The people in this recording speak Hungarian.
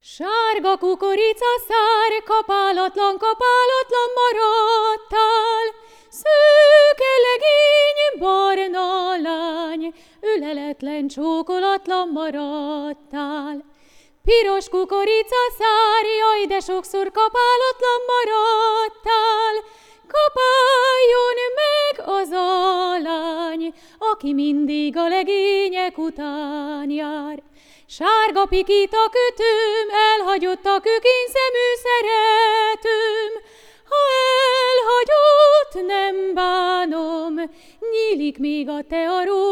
Sárga kukorica szár, kapálatlan maradtál, szőke legény, barna lány, öleletlen, csókolatlan maradtál. Piros kukorica szár, jaj, de sokszor kapálatlan maradtál, kapáljon meg az a lány, aki mindig a legények után jár. Sárga pikita kötőm, elhagyott a kökényszemű szeretőm, ha elhagyott, nem bánom, nyílik még a te